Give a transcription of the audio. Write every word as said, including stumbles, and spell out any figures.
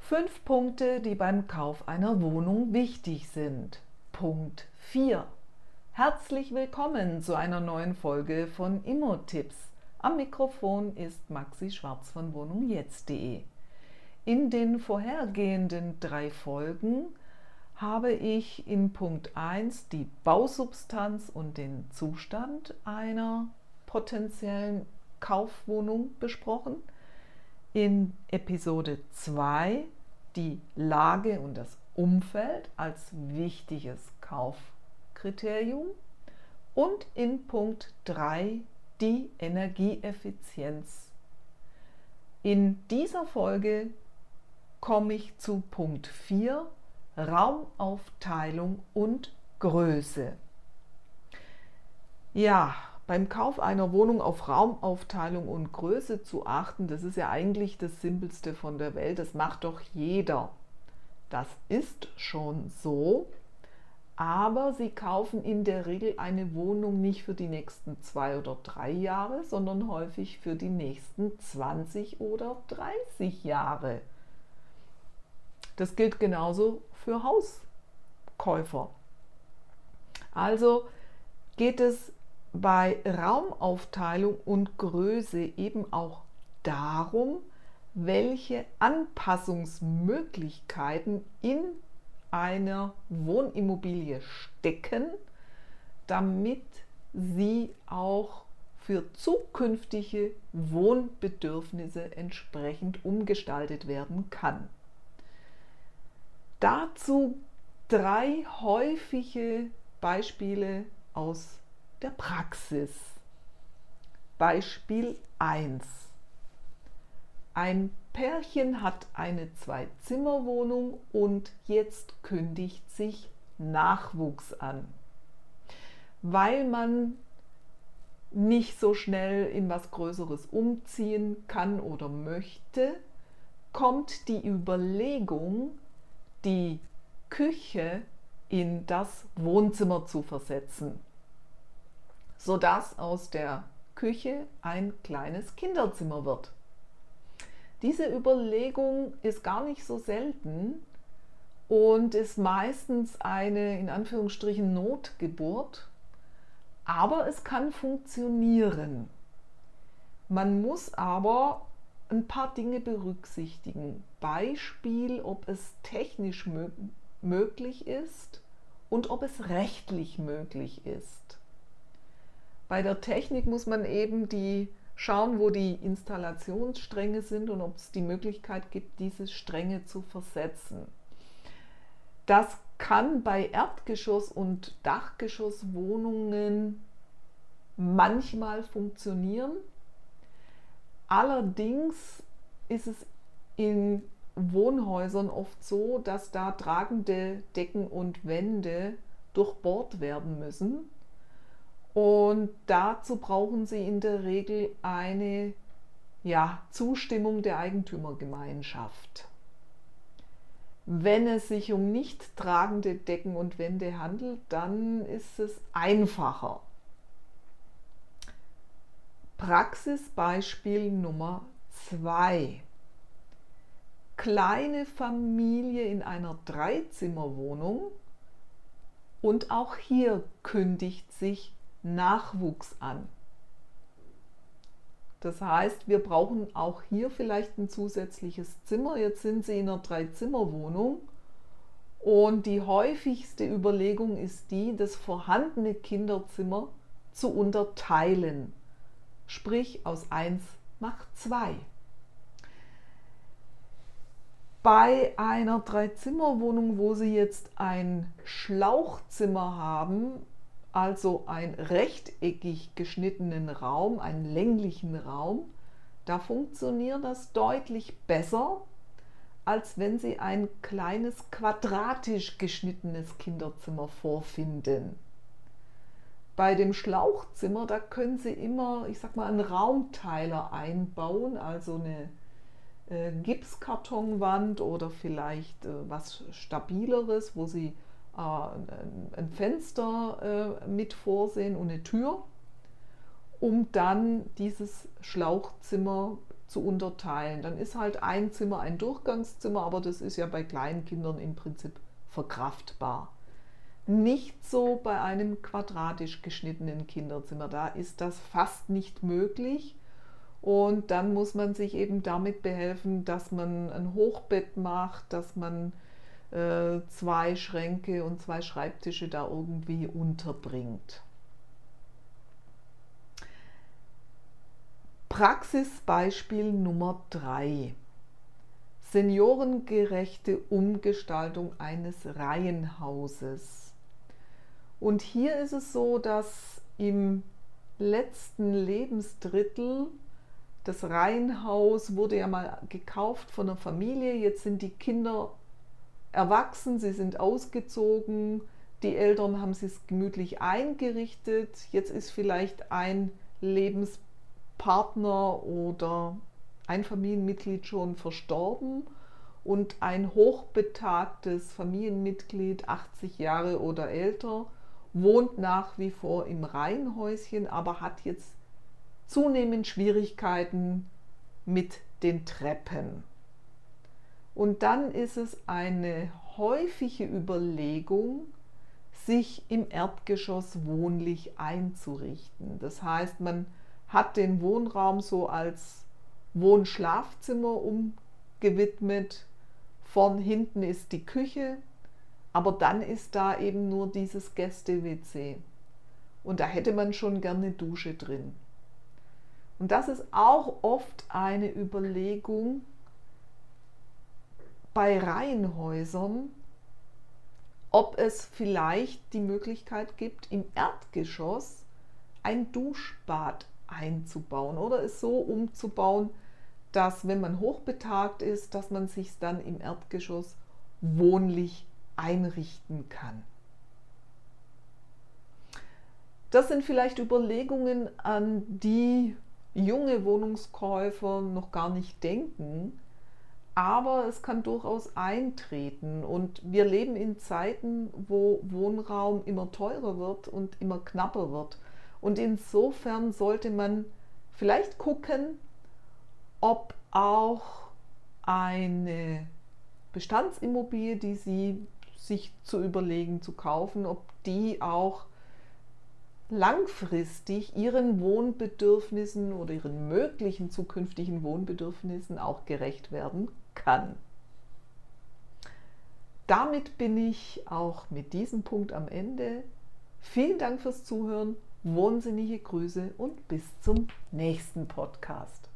Fünf Punkte, die beim Kauf einer Wohnung wichtig sind. Punkt vier. Herzlich willkommen zu einer neuen Folge von Immo-Tipps. Am Mikrofon ist Maxi Schwarz von wohnung jetzt punkt de. In den vorhergehenden drei Folgen habe ich in Punkt eins die Bausubstanz und den Zustand einer potenziellen Kaufwohnung besprochen. In Episode zwei die Lage und das Umfeld als wichtiges Kaufkriterium und in Punkt drei die Energieeffizienz. In dieser Folge komme ich zu Punkt vier, Raumaufteilung und Größe. Ja, beim Kauf einer Wohnung auf Raumaufteilung und Größe zu achten, das ist ja eigentlich das Simpelste von der Welt. Das macht doch jeder. Das ist schon so, aber Sie kaufen in der Regel eine Wohnung nicht für die nächsten zwei oder drei Jahre, sondern häufig für die nächsten zwanzig oder dreißig Jahre. Das gilt genauso für Hauskäufer. Also geht es bei Raumaufteilung und Größe eben auch darum, welche Anpassungsmöglichkeiten in einer Wohnimmobilie stecken, damit sie auch für zukünftige Wohnbedürfnisse entsprechend umgestaltet werden kann. Dazu drei häufige Beispiele aus der Praxis. Beispiel eins. Ein Pärchen hat eine Zwei-Zimmer-Wohnung und jetzt kündigt sich Nachwuchs an. Weil man nicht so schnell in was Größeres umziehen kann oder möchte, kommt die Überlegung, die Küche in das Wohnzimmer zu versetzen, sodass aus der Küche ein kleines Kinderzimmer wird. Diese Überlegung ist gar nicht so selten und ist meistens eine in Anführungsstrichen Notgeburt, aber es kann funktionieren. Man muss aber ein paar Dinge berücksichtigen. Beispiel, ob es technisch mö- möglich ist und ob es rechtlich möglich ist. Bei der Technik muss man eben die schauen, wo die Installationsstränge sind und ob es die Möglichkeit gibt, diese Stränge zu versetzen. Das kann bei Erdgeschoss- und Dachgeschosswohnungen manchmal funktionieren. Allerdings ist es in Wohnhäusern oft so, dass da tragende Decken und Wände durchbohrt werden müssen. Und dazu brauchen Sie in der Regel eine ja, Zustimmung der Eigentümergemeinschaft. Wenn es sich um nicht tragende Decken und Wände handelt, dann ist es einfacher. Praxisbeispiel Nummer zwei. Kleine Familie in einer Dreizimmerwohnung und auch hier kündigt sich Nachwuchs an. Das heißt, wir brauchen auch hier vielleicht ein zusätzliches Zimmer. Jetzt sind Sie in einer Dreizimmerwohnung und die häufigste Überlegung ist die, das vorhandene Kinderzimmer zu unterteilen. Sprich, aus eins macht zwei. Bei einer Dreizimmerwohnung, wo Sie jetzt ein Schlauchzimmer haben, also einen rechteckig geschnittenen Raum, einen länglichen Raum, da funktioniert das deutlich besser, als wenn Sie ein kleines quadratisch geschnittenes Kinderzimmer vorfinden. Bei dem Schlauchzimmer, da können Sie immer, ich sag mal, einen Raumteiler einbauen, also eine äh, Gipskartonwand oder vielleicht äh, was Stabileres, wo Sie ein Fenster mit vorsehen und eine Tür, um dann dieses Schlauchzimmer zu unterteilen. Dann ist halt ein Zimmer ein Durchgangszimmer, aber das ist ja bei kleinen Kindern im Prinzip verkraftbar. Nicht so bei einem quadratisch geschnittenen Kinderzimmer. Da ist das fast nicht möglich. Und dann muss man sich eben damit behelfen, dass man ein Hochbett macht, dass man äh, zwei Schränke und zwei Schreibtische da irgendwie unterbringt. Praxisbeispiel Nummer drei. Seniorengerechte Umgestaltung eines Reihenhauses. Und hier ist es so, dass im letzten Lebensdrittel das Reihenhaus wurde ja mal gekauft von einer Familie, jetzt sind die Kinder erwachsen, sie sind ausgezogen, die Eltern haben es gemütlich eingerichtet, jetzt ist vielleicht ein Lebenspartner oder ein Familienmitglied schon verstorben und ein hochbetagtes Familienmitglied, achtzig Jahre oder älter, wohnt nach wie vor im Reihenhäuschen, aber hat jetzt zunehmend Schwierigkeiten mit den Treppen. Und dann ist es eine häufige Überlegung, sich im Erdgeschoss wohnlich einzurichten. Das heißt, man hat den Wohnraum so als Wohnschlafzimmer umgewidmet. Von hinten ist die Küche, aber dann ist da eben nur dieses Gäste-W C. Und da hätte man schon gerne eine Dusche drin. Und das ist auch oft eine Überlegung bei Reihenhäusern, ob es vielleicht die Möglichkeit gibt, im Erdgeschoss ein Duschbad einzubauen oder es so umzubauen, dass, wenn man hochbetagt ist, dass man sich dann im Erdgeschoss wohnlich einrichten kann. Das sind vielleicht Überlegungen, an die junge Wohnungskäufer noch gar nicht denken, aber es kann durchaus eintreten und wir leben in Zeiten, wo Wohnraum immer teurer wird und immer knapper wird. Und insofern sollte man vielleicht gucken, ob auch eine Bestandsimmobilie, die Sie sich zu überlegen zu kaufen, ob die auch langfristig Ihren Wohnbedürfnissen oder Ihren möglichen zukünftigen Wohnbedürfnissen auch gerecht werden kann. Damit bin ich auch mit diesem Punkt am Ende. Vielen Dank fürs Zuhören, wohnsinnige Grüße und bis zum nächsten Podcast.